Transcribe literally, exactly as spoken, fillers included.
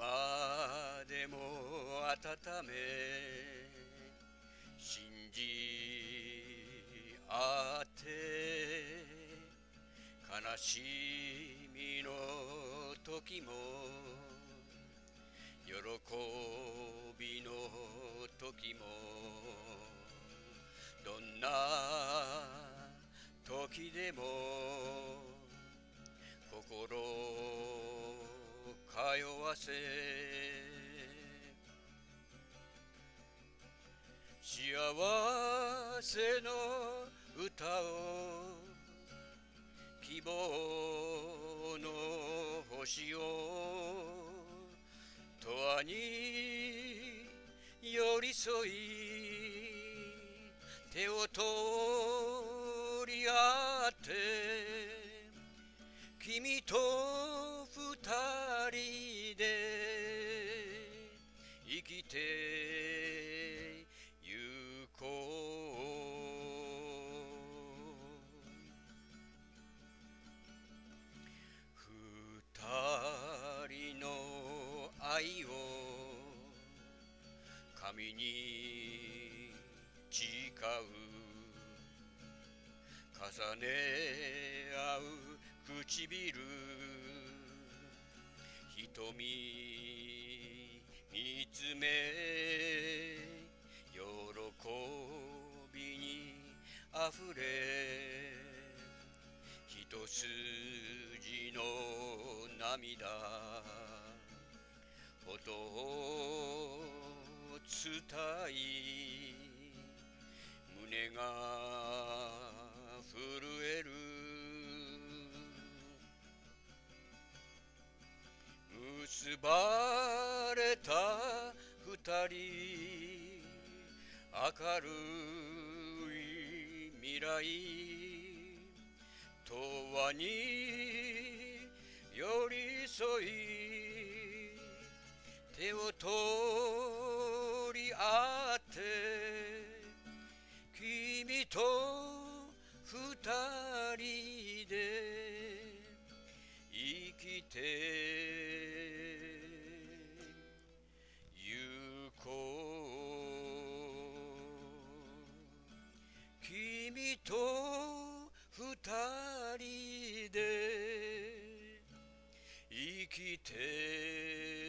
今でも温め信じ合って悲しみの時も喜びの時もどんな時でも心通わせ幸せの歌を希望の星を永遠に寄り添い手を取り合って君と二人で生きてゆこう二人の愛を神に誓う重ね合う唇瞳見つめ喜びにあふれ一筋の涙音を伝い胸が震える結ばれた二人明るい未来永遠に寄り添い手を取り合って君と二人で生きてゆこう君と二人で生きて